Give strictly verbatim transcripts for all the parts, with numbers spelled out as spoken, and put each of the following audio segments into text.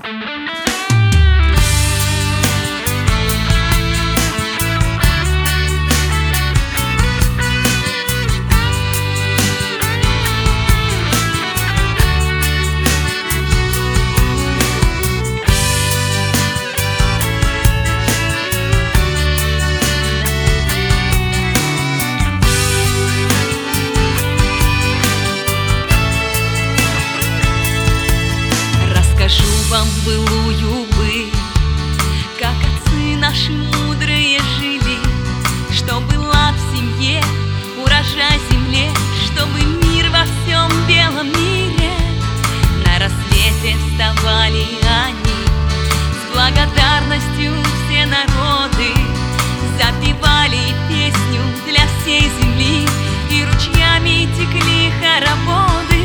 Расскажу вам былую быль, как отцы наши мудрые жили, что была в семье урожай земле, чтобы мир во всем белом мире. На рассвете вставали они, с благодарностью все народы запевали песню для всей земли, и ручьями текли хороводы.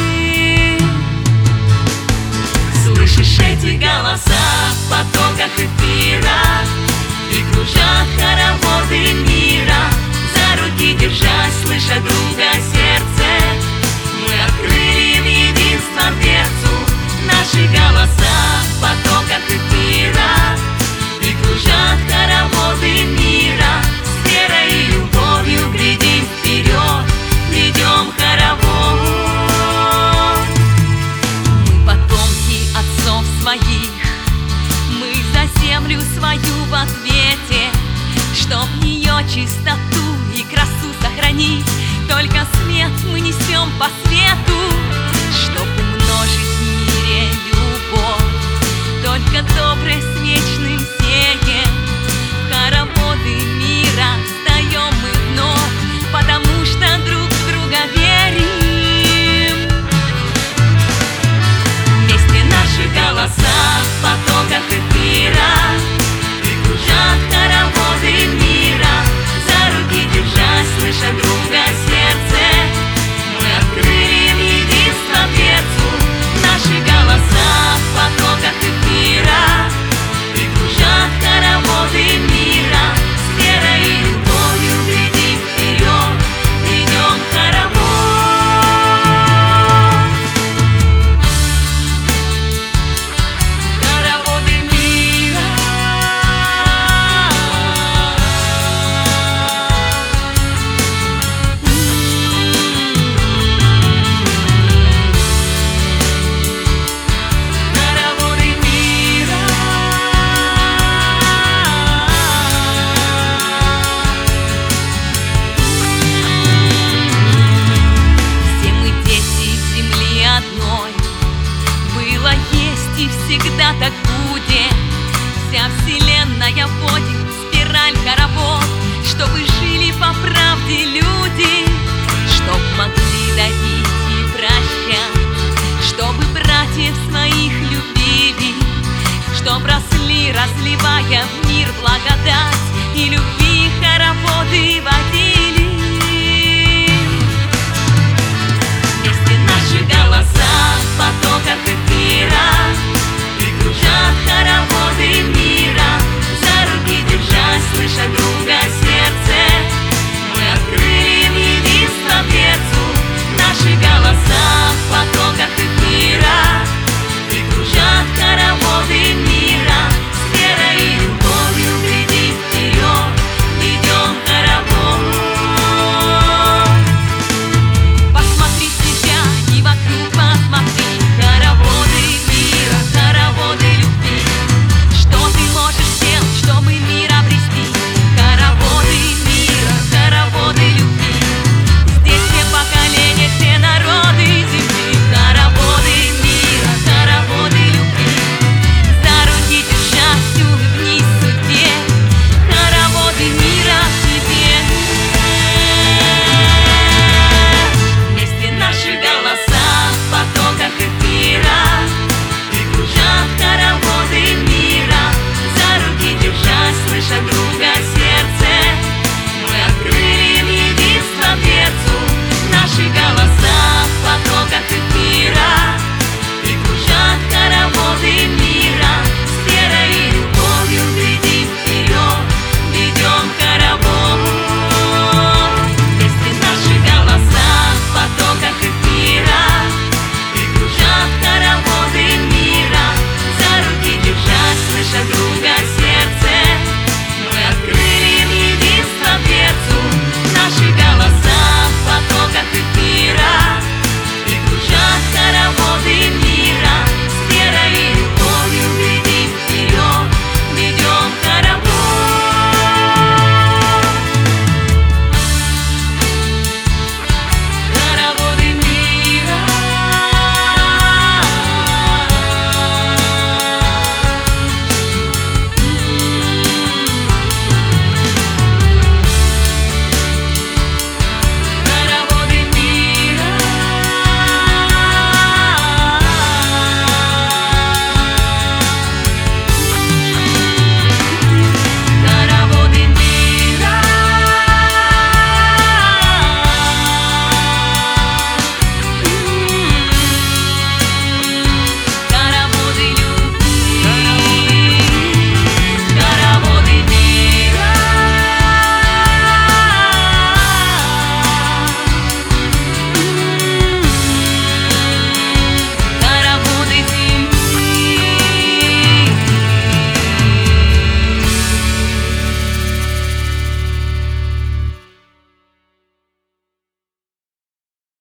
Слышишь эти голоса в потоках эфира, и кружат хороводы мира, за руки держась, слыша друга сердце, мы открыли в единство дверцу. Наши голоса в потоках эфира, и кружат хороводы мира, с верой и любовью глядим вперед, ведем хоровод. Мы потомки отцов своих, мы за землю свою в ответе, чтоб ее чистоту и красу сохранить, только свет мы несем по свету, чтоб умножить в мире любовь, только доброе с вечным сеем. В хороводы мира встаем мы вновь, потому что друг в друга верим. Вместе наши голоса в потоках эфира, и кружат хороводы мира, за руки держась, слыша друга сердце, мы открыли в единство дверцу. Наши голоса в потоках эфира, и кружат хороводы мира, с верой и любовью глядим вперед, ведем хоровод. Хороводы мира. Хороводы мира. Все мы дети земли одной, было, есть и всегда так будет. Вся вселенная вводит спираль хоровод, чтобы жили по правде люди, чтоб могли дарить и прощать, чтобы братьев своих